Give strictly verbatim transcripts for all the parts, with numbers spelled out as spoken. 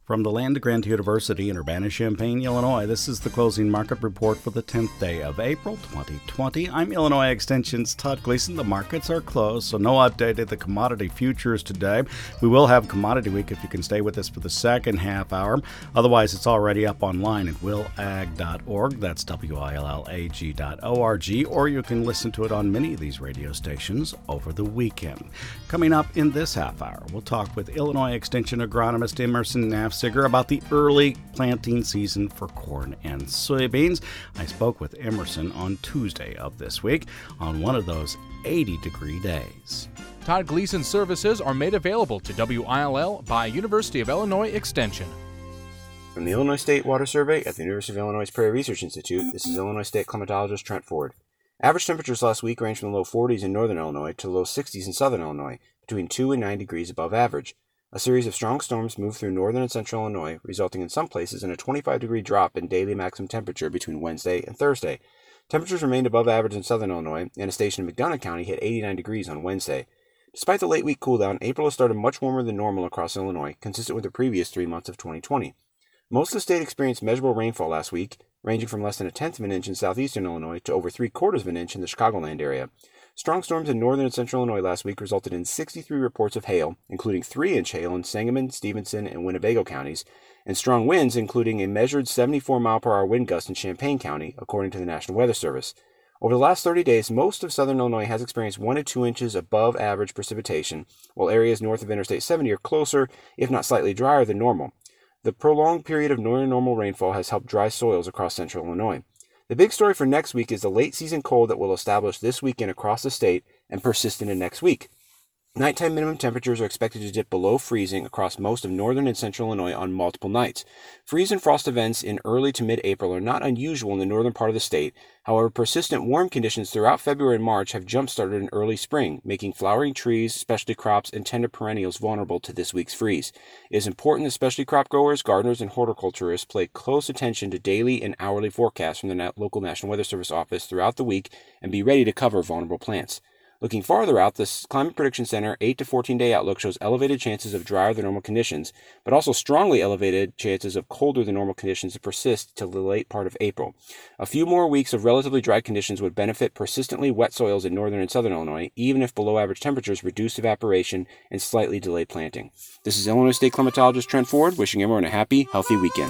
From the Land Grant University in Urbana-Champaign, Illinois, this is the closing market report for the tenth day of April twenty twenty. I'm Illinois Extension's Todd Gleason. The markets are closed, so no update at the commodity futures today. We will have Commodity Week if you can stay with us for the second half hour. Otherwise, it's already up online at will ag dot org. That's W I L L A G dot O R G, or you can listen to it on many of these radio stations over the weekend. Coming up in this half hour, we'll talk with Illinois Extension agronomist Emerson Nafziger about the early planting season for corn and soybeans. I spoke with Emerson on Tuesday of this week on one of those eighty degree days. Todd Gleason services are made available to W I L L by University of Illinois Extension. From the Illinois State Water Survey at the University of Illinois Prairie Research Institute, this is Illinois State climatologist Trent Ford. Average temperatures last week ranged from the low forties in northern Illinois to the low sixties in southern Illinois, between two and nine degrees above average. A series of strong storms moved through northern and central Illinois, resulting in some places in a twenty-five degree drop in daily maximum temperature between Wednesday and Thursday. Temperatures remained above average in southern Illinois, and a station in McDonough County hit eighty-nine degrees on Wednesday. Despite the late week cooldown, April has started much warmer than normal across Illinois, consistent with the previous three months of twenty twenty. Most of the state experienced measurable rainfall last week, ranging from less than a tenth of an inch in southeastern Illinois to over three quarters of an inch in the Chicagoland area. Strong storms in northern and central Illinois last week resulted in sixty-three reports of hail, including three inch hail in Sangamon, Stevenson, and Winnebago counties, and strong winds, including a measured seventy-four mile per hour wind gust in Champaign County, according to the National Weather Service. Over the last thirty days, most of southern Illinois has experienced one to two inches above average precipitation, while areas north of Interstate seventy are closer, if not slightly drier than normal. The prolonged period of near normal rainfall has helped dry soils across central Illinois. The big story for next week is the late-season cold that will establish this weekend across the state and persist into next week. Nighttime minimum temperatures are expected to dip below freezing across most of northern and central Illinois on multiple nights. Freeze and frost events in early to mid-April are not unusual in the northern part of the state. However, persistent warm conditions throughout February and March have jump-started in early spring, making flowering trees, specialty crops, and tender perennials vulnerable to this week's freeze. It is important that specialty crop growers, gardeners, and horticulturists pay close attention to daily and hourly forecasts from the local National Weather Service office throughout the week and be ready to cover vulnerable plants. Looking farther out, the Climate Prediction Center eight to fourteen day outlook shows elevated chances of drier than normal conditions, but also strongly elevated chances of colder than normal conditions to persist till the late part of April. A few more weeks of relatively dry conditions would benefit persistently wet soils in northern and southern Illinois, even if below average temperatures reduce evaporation and slightly delay planting. This is Illinois State climatologist Trent Ford, wishing everyone a happy, healthy weekend.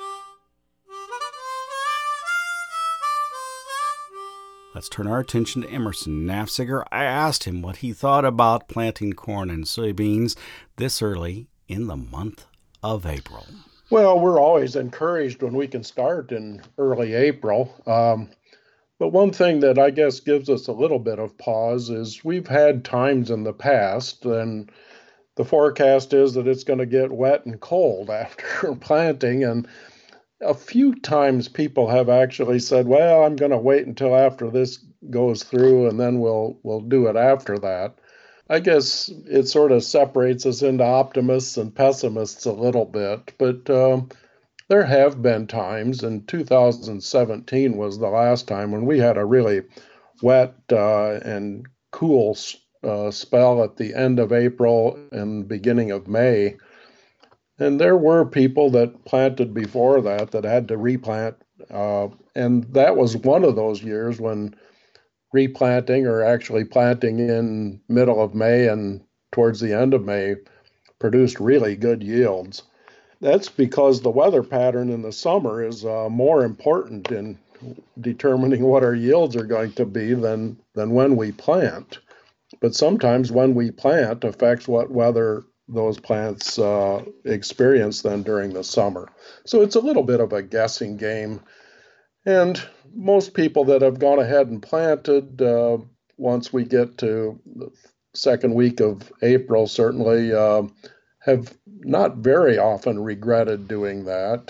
Let's turn our attention to Emerson Nafziger. I asked him what he thought about planting corn and soybeans this early in the month of April. Well, we're always encouraged when we can start in early April. Um, but one thing that I guess gives us a little bit of pause is we've had times in the past, and the forecast is that it's going to get wet and cold after planting, and a few times people have actually said, well, I'm going to wait until after this goes through and then we'll we'll do it after that. I guess it sort of separates us into optimists and pessimists a little bit, but um, there have been times, and two thousand seventeen was the last time when we had a really wet uh, and cool uh, spell at the end of April and beginning of May. And there were people that planted before that that had to replant, uh, and that was one of those years when replanting or actually planting in middle of May and towards the end of May produced really good yields. That's because the weather pattern in the summer is uh, more important in determining what our yields are going to be than, than when we plant. But sometimes when we plant affects what weather those plants uh, experience then during the summer. So it's a little bit of a guessing game. And most people that have gone ahead and planted, uh, once we get to the second week of April, certainly uh, have not very often regretted doing that.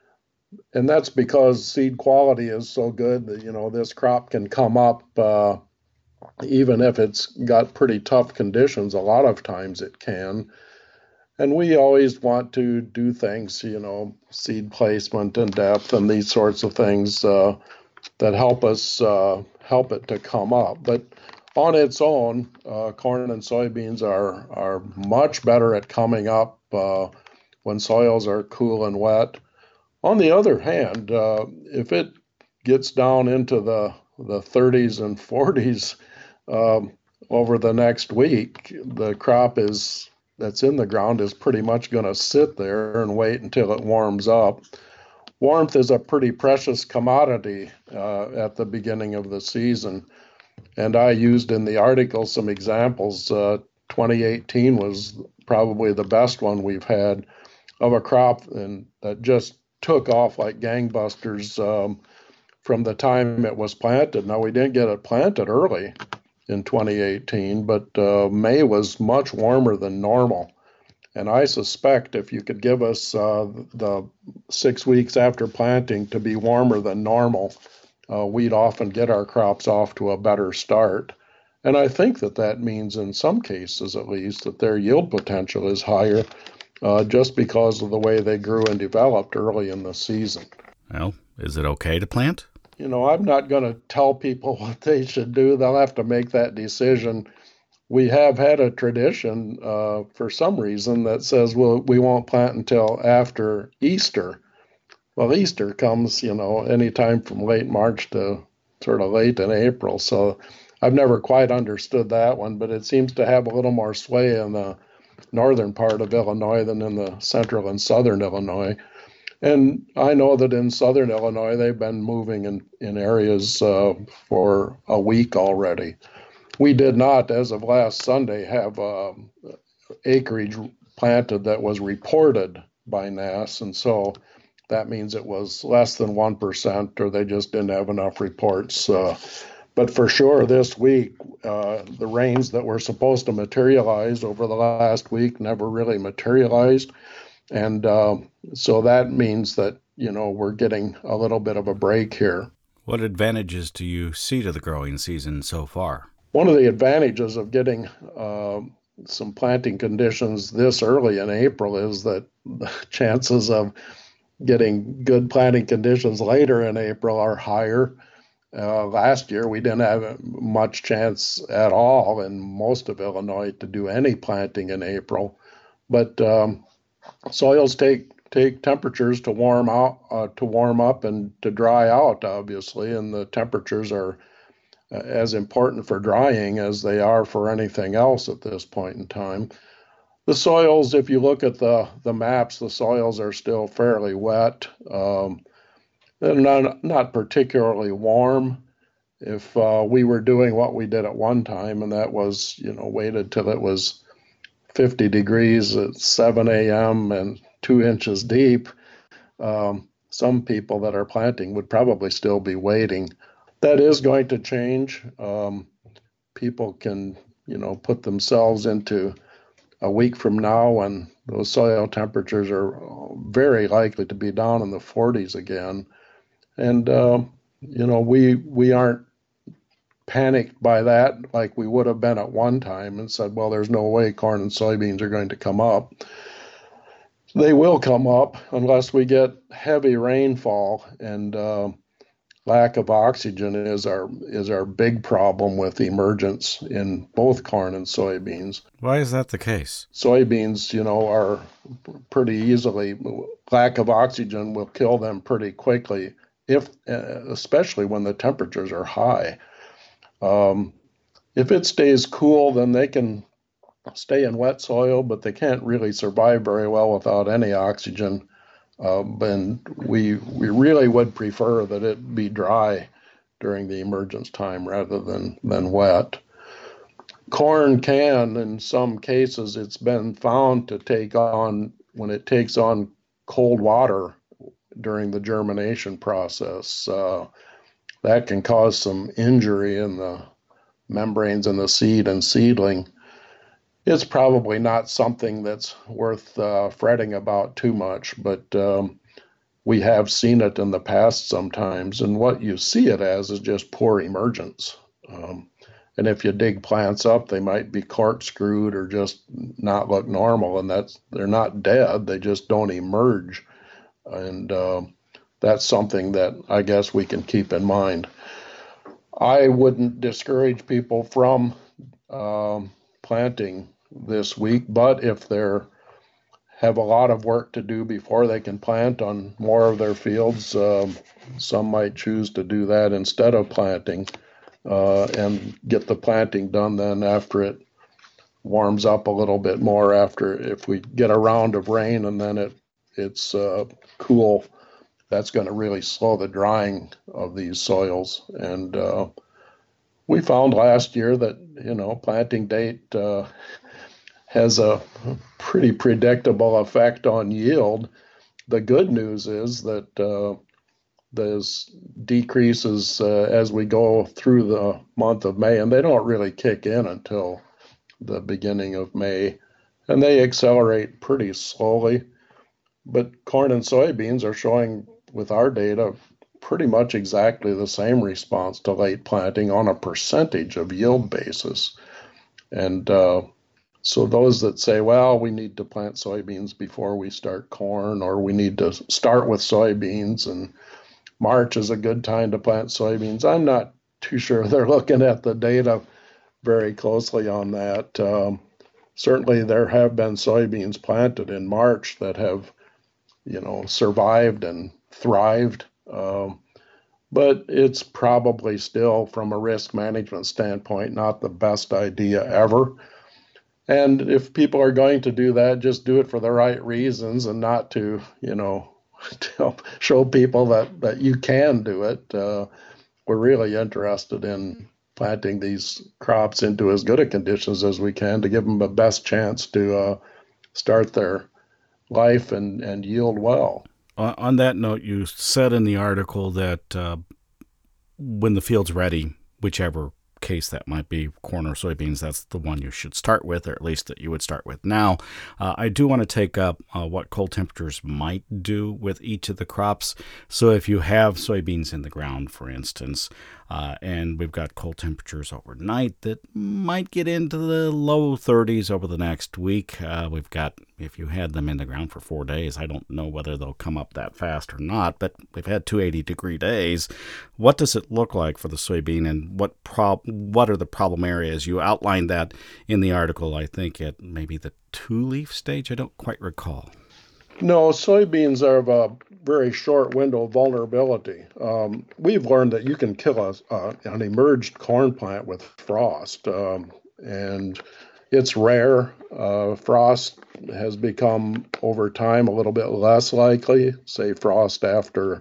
And that's because seed quality is so good that, you know, this crop can come up uh, even if it's got pretty tough conditions. A lot of times it can. And we always want to do things, you know, seed placement and depth and these sorts of things uh, that help us uh, help it to come up. But on its own, uh, corn and soybeans are are much better at coming up uh, when soils are cool and wet. On the other hand, uh, if it gets down into the, the thirties and forties um, over the next week, the crop is that's in the ground is pretty much going to sit there and wait until it warms up. Warmth is a pretty precious commodity uh, at the beginning of the season. And I used in the article some examples. Uh, twenty eighteen was probably the best one we've had of a crop and that just took off like gangbusters um, from the time it was planted. Now, we didn't get it planted early in twenty eighteen, but uh, May was much warmer than normal. And I suspect if you could give us uh, the six weeks after planting to be warmer than normal, uh, we'd often get our crops off to a better start. And I think that that means in some cases, at least, that their yield potential is higher uh, just because of the way they grew and developed early in the season. Well, is it okay to plant? You know, I'm not going to tell people what they should do. They'll have to make that decision. We have had a tradition uh, for some reason that says, well, we won't plant until after Easter. Well, Easter comes, you know, anytime from late March to sort of late in April. So I've never quite understood that one, but it seems to have a little more sway in the northern part of Illinois than in the central and southern Illinois. And I know that in southern Illinois, they've been moving in, in areas uh, for a week already. We did not, as of last Sunday, have uh, acreage planted that was reported by N A S, and so that means it was less than one percent, or they just didn't have enough reports. Uh, but for sure, this week, uh, the rains that were supposed to materialize over the last week never really materialized, and uh, so that means that, you know, we're getting a little bit of a break here. What advantages do you see to the growing season so far? One of the advantages of getting uh, some planting conditions this early in April is that the chances of getting good planting conditions later in April are higher. Uh, last year, we didn't have much chance at all in most of Illinois to do any planting in April. But um, soils take take temperatures to warm out, uh, to warm up and to dry out, obviously, and the temperatures are as important for drying as they are for anything else at this point in time. The soils, if you look at the, the maps, the soils are still fairly wet. Um, they're not, not particularly warm. If uh, we were doing what we did at one time, and that was, you know, waited till it was fifty degrees at seven a.m. and two inches deep, um, some people that are planting would probably still be waiting. That is going to change. Um, people can, you know, put themselves into a week from now when those soil temperatures are very likely to be down in the forties again. And, uh, you know, we we aren't panicked by that like we would have been at one time and said, well, there's no way corn and soybeans are going to come up. They will come up unless we get heavy rainfall, and uh, lack of oxygen is our is our big problem with emergence in both corn and soybeans. Why is that the case? Soybeans, you know, are pretty easily, lack of oxygen will kill them pretty quickly, if especially when the temperatures are high. Um, if it stays cool, then they can stay in wet soil, but they can't really survive very well without any oxygen. Um, and we we really would prefer that it be dry during the emergence time rather than, than wet. Corn can, in some cases, it's been found to take on, when it takes on cold water during the germination process, uh, that can cause some injury in the membranes in the seed and seedling. It's probably not something that's worth uh, fretting about too much, but um, we have seen it in the past sometimes, and what you see it as is just poor emergence. Um, and if you dig plants up, they might be corkscrewed or just not look normal, and that's they're not dead, they just don't emerge. And uh, that's something that I guess we can keep in mind. I wouldn't discourage people from um, planting this week, but if they're have a lot of work to do before they can plant on more of their fields. Um, some might choose to do that instead of planting uh, and get the planting done then after it warms up a little bit more, after if we get a round of rain and then it it's uh, cool. That's going to really slow the drying of these soils. And uh, we found last year that, you know, planting date uh, has a pretty predictable effect on yield. The good news is that uh, there's decreases uh, as we go through the month of May, and they don't really kick in until the beginning of May, and they accelerate pretty slowly. But corn and soybeans are showing, with our data, pretty much exactly the same response to late planting on a percentage of yield basis. And uh, so those that say, well, we need to plant soybeans before we start corn, or we need to start with soybeans, and March is a good time to plant soybeans, I'm not too sure they're looking at the data very closely on that. Um, certainly there have been soybeans planted in March that have, you know, survived and thrived. Um, but it's probably still, from a risk management standpoint, not the best idea ever. And if people are going to do that, just do it for the right reasons and not to, you know, to show people that, that you can do it. Uh, we're really interested in planting these crops into as good a conditions as we can to give them the best chance to uh, start their life and, and yield well. On that note, you said in the article that uh, when the field's ready, whichever case that might be, corn or soybeans, that's the one you should start with, or at least that you would start with now. Uh, I do want to take up uh, what cold temperatures might do with each of the crops. So if you have soybeans in the ground, for instance, uh, and we've got cold temperatures overnight that might get into the low thirties over the next week. Uh, we've got, if you had them in the ground for four days, I don't know whether they'll come up that fast or not, but we've had two eighty degree days. What does it look like for the soybean, and what prob- what are the problem areas? You outlined that in the article, I think, at maybe the two-leaf stage. I don't quite recall. No, soybeans are of a very short window of vulnerability. Um, we've learned that you can kill a, uh, an emerged corn plant with frost, um, and it's rare. Uh, frost has become, over time, a little bit less likely, say frost after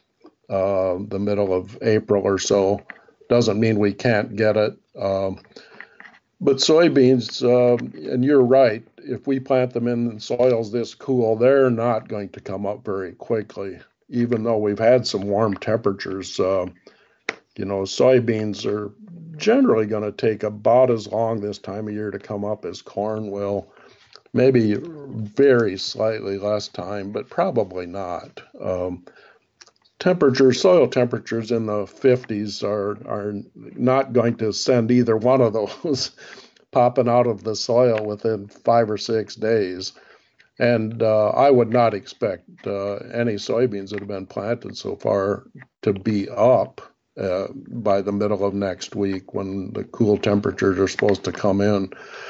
uh, the middle of April or so. Doesn't mean we can't get it. Um, but soybeans, uh, and you're right, if we plant them in soils this cool, they're not going to come up very quickly, even though we've had some warm temperatures. Uh, you know, soybeans are generally going to take about as long this time of year to come up as corn will. Maybe very slightly less time, but probably not. Um, temperatures, soil temperatures in the fifties are are not going to send either one of those popping out of the soil within five or six days. And uh, I would not expect uh, any soybeans that have been planted so far to be up uh, by the middle of next week, when the cool temperatures are supposed to come in.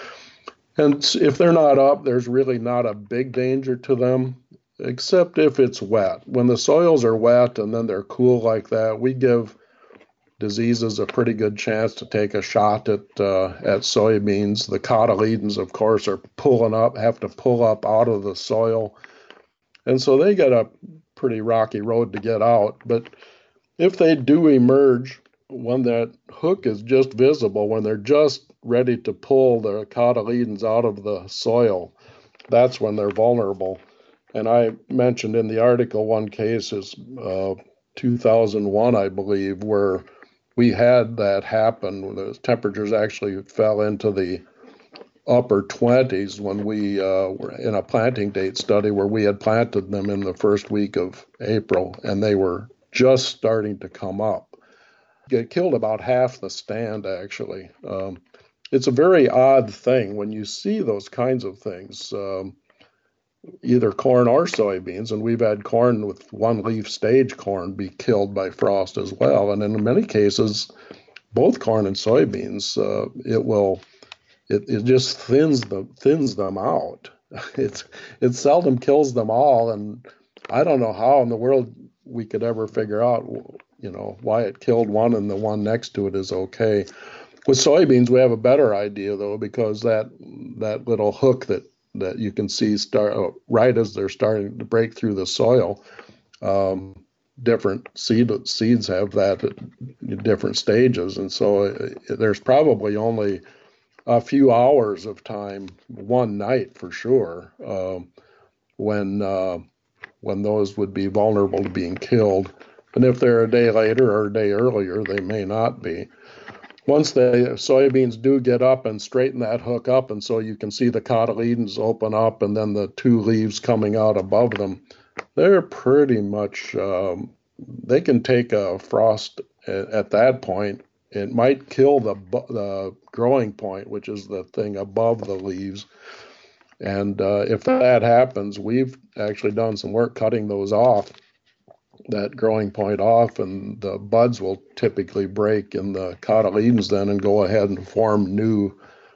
And if they're not up, there's really not a big danger to them, except if it's wet. When the soils are wet and then they're cool like that, we give diseases a pretty good chance to take a shot at uh, at soybeans. The cotyledons, of course, are pulling up, have to pull up out of the soil. And so they get a pretty rocky road to get out. But if they do emerge when that hook is just visible, when they're just ready to pull the cotyledons out of the soil, that's when they're vulnerable. And I mentioned in the article one case is uh, two thousand one, I believe, where we had that happen. The temperatures actually fell into the upper twenties when we uh, were in a planting date study where we had planted them in the first week of April, and they were just starting to come up. It killed about half the stand, actually. Um, it's a very odd thing when you see those kinds of things. Um, either corn or soybeans, and we've had corn with one-leaf stage corn be killed by frost as well. And in many cases, both corn and soybeans, uh, it will, it, it just thins the thins them out. it's it seldom kills them all, and I don't know how in the world we could ever figure out, you know, why it killed one and the one next to it is okay. With soybeans, we have a better idea though, because that that little hook that that you can see start uh, right as they're starting to break through the soil. Um, different seed seeds have that at different stages, and so it, there's probably only a few hours of time, one night for sure, uh, when uh, when those would be vulnerable to being killed. And if they're a day later or a day earlier, they may not be. Once the soybeans do get up and straighten that hook up, and so you can see the cotyledons open up and then the two leaves coming out above them, they're pretty much, um, they can take a frost at, at that point. It might kill the, the growing point, which is the thing above the leaves. And uh, if that happens, we've actually done some work cutting those off, that growing point off, and the buds will typically break in the cotyledons then and go ahead and form new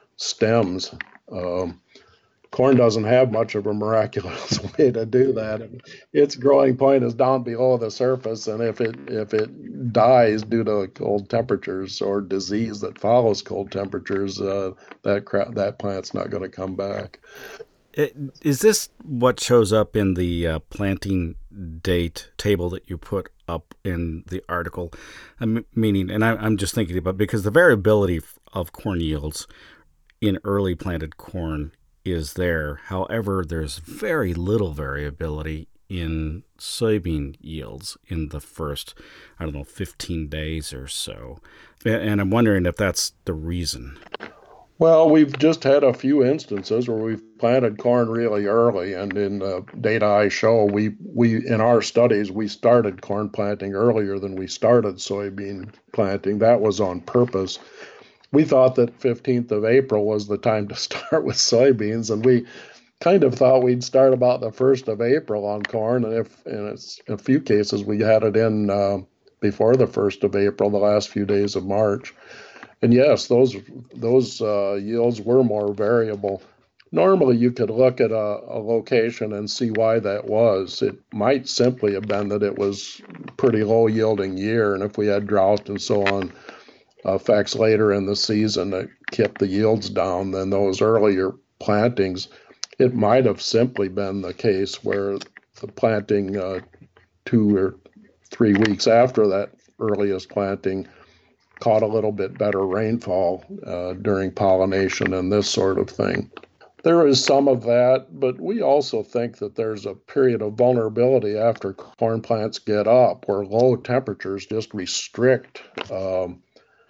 stems. Um, corn doesn't have much of a miraculous way to do that. Its growing point is down below the surface, and if it if it dies due to cold temperatures or disease that follows cold temperatures, uh, that cra- that plant's not going to come back. It, is this what shows up in the uh, planting date table that you put up in the article? I'm meaning, and I, I'm just thinking about, because the variability of corn yields in early planted corn is there. However, there's very little variability in soybean yields in the first, I don't know, fifteen days or so. And I'm wondering if that's the reason. Well, we've just had a few instances where we've planted corn really early, and in the data I show, we, we in our studies, we started corn planting earlier than we started soybean planting. That was on purpose. We thought that fifteenth of April was the time to start with soybeans, and we kind of thought we'd start about the first of April on corn, and if in a few cases we had it in uh, before the first of April, the last few days of March. And yes, those those uh, yields were more variable. Normally, you could look at a, a location and see why that was. It might simply have been that it was a pretty low-yielding year, and if we had drought and so on, uh, effects later in the season that kept the yields down than those earlier plantings, it might have simply been the case where the planting uh, two or three weeks after that earliest planting caught a little bit better rainfall uh, during pollination and this sort of thing. There is some of that, but we also think that there's a period of vulnerability after corn plants get up where low temperatures just restrict. Um,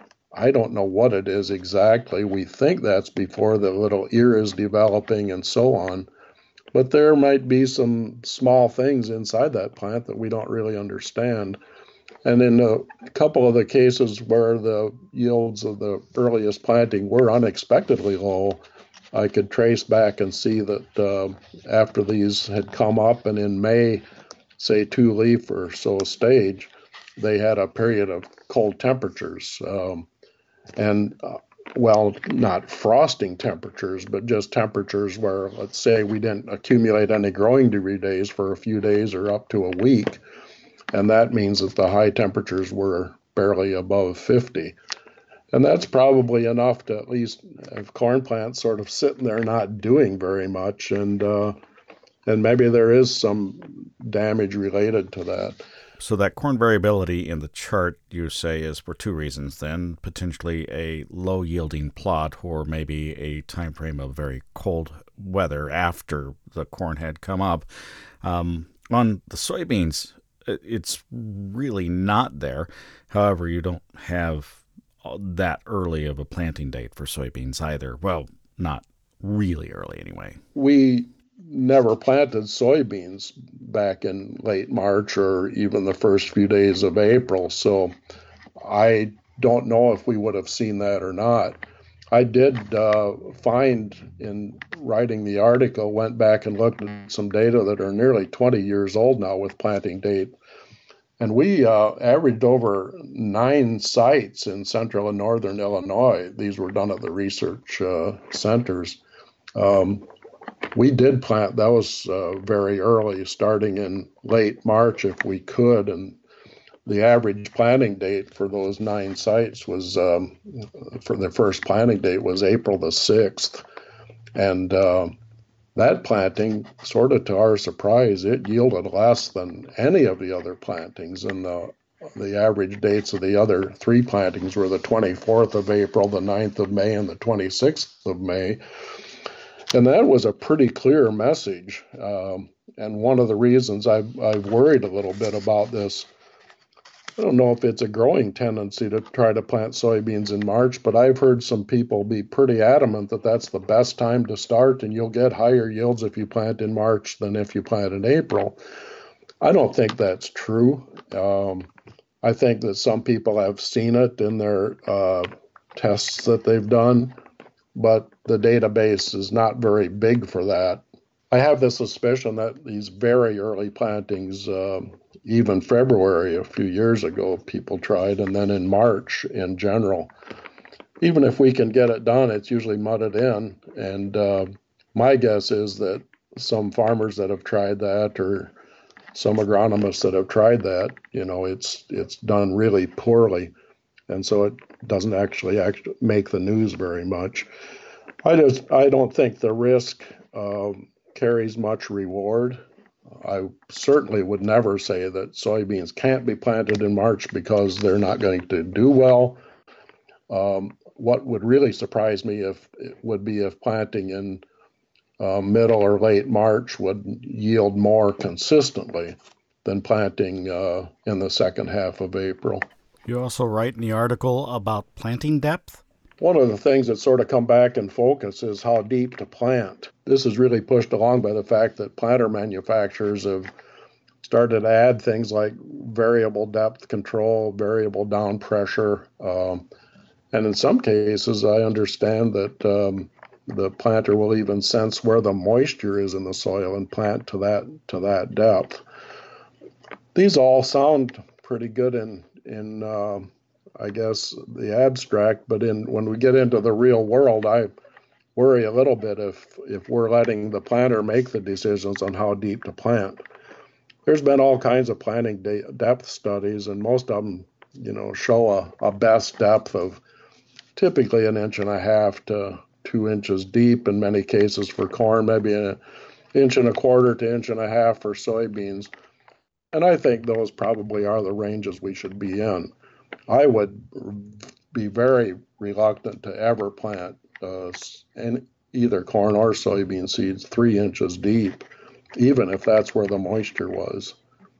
I don't know what it is exactly. We think that's before the little ear is developing and so on. But there might be some small things inside that plant that we don't really understand. And in a couple of the cases where the yields of the earliest planting were unexpectedly low, I could trace back and see that uh, after these had come up and in May, say two leaf or so stage, they had a period of cold temperatures. Um, and, uh, well, not frosting temperatures, but just temperatures where, let's say, we didn't accumulate any growing degree days for a few days or up to a week. And that means that the high temperatures were barely above fifty. And that's probably enough to at least have corn plants sort of sitting there not doing very much. And uh, and maybe there is some damage related to that. So that corn variability in the chart, you say, is for two reasons then. Potentially a low-yielding plot, or maybe a time frame of very cold weather after the corn had come up. Um, on the soybeans, it's really not there. However, you don't have that early of a planting date for soybeans either. Well, not really early anyway. We never planted soybeans back in late March or even the first few days of April, so I don't know if we would have seen that or not. I did uh, find in writing the article, went back and looked at some data that are nearly twenty years old now with planting date. And we uh, averaged over nine sites in central and northern Illinois. These were done at the research uh, centers. Um, we did plant. That was uh, very early, starting in late March if we could, and the average planting date for those nine sites was, um, for the first planting date was April the sixth. And uh, that planting, sort of to our surprise, it yielded less than any of the other plantings. And the, the average dates of the other three plantings were the twenty-fourth of April, the ninth of May, and the twenty-sixth of May. And that was a pretty clear message. Um, and one of the reasons I've, I've worried a little bit about this, I don't know if it's a growing tendency to try to plant soybeans in March, but I've heard some people be pretty adamant that that's the best time to start, and you'll get higher yields if you plant in March than if you plant in April. I don't think that's true. Um, I think that some people have seen it in their uh, tests that they've done, but the database is not very big for that. I have the suspicion that these very early plantings, uh, even February a few years ago, people tried, and then in March in general. Even if we can get it done, it's usually mudded in. And uh, my guess is that some farmers that have tried that, or some agronomists that have tried that, you know, it's it's done really poorly. And so it doesn't actually, actually make the news very much. I just I don't think the risk uh, carries much reward. I certainly would never say that soybeans can't be planted in March because they're not going to do well. Um, what would really surprise me if it would be if planting in uh, middle or late March would yield more consistently than planting uh, in the second half of April. You also write in the article about planting depth? One of the things that sort of come back in focus is how deep to plant. This is really pushed along by the fact that planter manufacturers have started to add things like variable depth control, variable down pressure. Um, and in some cases, I understand that um, the planter will even sense where the moisture is in the soil and plant to that to that depth. These all sound pretty good in in uh, I guess the abstract, but in when we get into the real world, I worry a little bit if if we're letting the planter make the decisions on how deep to plant. There's been all kinds of planting de- depth studies, and most of them, you know, show a, a best depth of typically an inch and a half to two inches deep in many cases for corn, maybe an inch and a quarter to inch and a half for soybeans. And I think those probably are the ranges we should be in. I would be very reluctant to ever plant uh, in either corn or soybean seeds three inches deep, even if that's where the moisture was.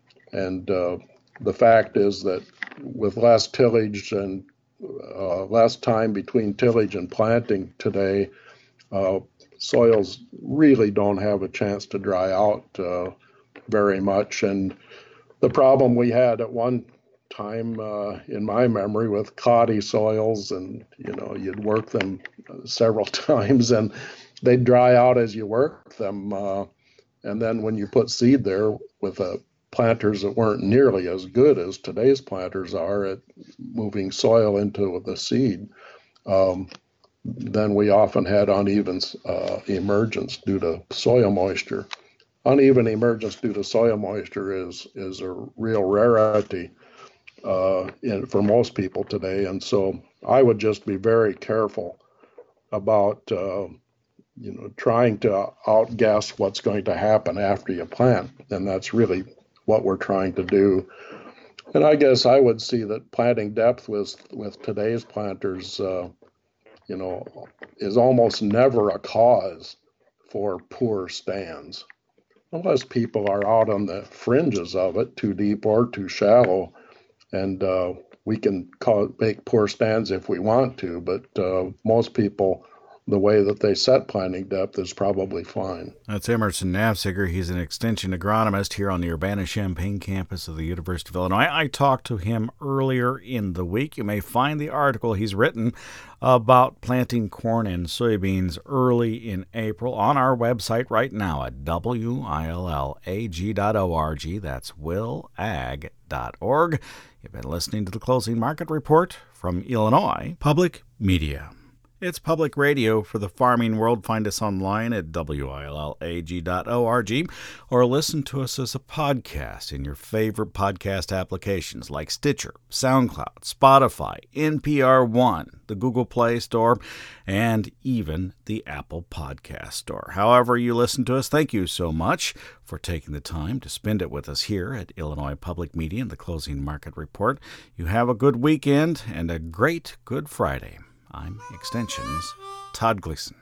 And uh, the fact is that with less tillage and uh, less time between tillage and planting today, uh, soils really don't have a chance to dry out uh, very much. And the problem we had at one time uh, in my memory with cloddy soils, and you know, you'd work them several times and they'd dry out as you work them. Uh, and then when you put seed there with uh, planters that weren't nearly as good as today's planters are at moving soil into the seed, um, then we often had uneven uh, emergence due to soil moisture. Uneven emergence due to soil moisture is is a real rarity uh, in, for most people today, and so I would just be very careful about uh, you know trying to outguess what's going to happen after you plant, and that's really what we're trying to do. And I guess I would see that planting depth with with today's planters, uh, you know, is almost never a cause for poor stands. Unless people are out on the fringes of it, too deep or too shallow, and uh, we can call it, make poor stands if we want to, but uh, most people, the way that they set planting depth is probably fine. That's Emerson Nafziger. He's an extension agronomist here on the Urbana-Champaign campus of the University of Illinois. I talked to him earlier in the week. You may find the article he's written about planting corn and soybeans early in April on our website right now at W I L L A G dot org. That's will ag dot org. You've been listening to the Closing Market Report from Illinois Public Media. It's public radio for the farming world. Find us online at W I L L A G dot org or listen to us as a podcast in your favorite podcast applications like Stitcher, SoundCloud, Spotify, N P R One, the Google Play Store, and even the Apple Podcast Store. However you listen to us, thank you so much for taking the time to spend it with us here at Illinois Public Media and the Closing Market Report. You have a good weekend and a great Good Friday. I'm Extension's Todd Gleason.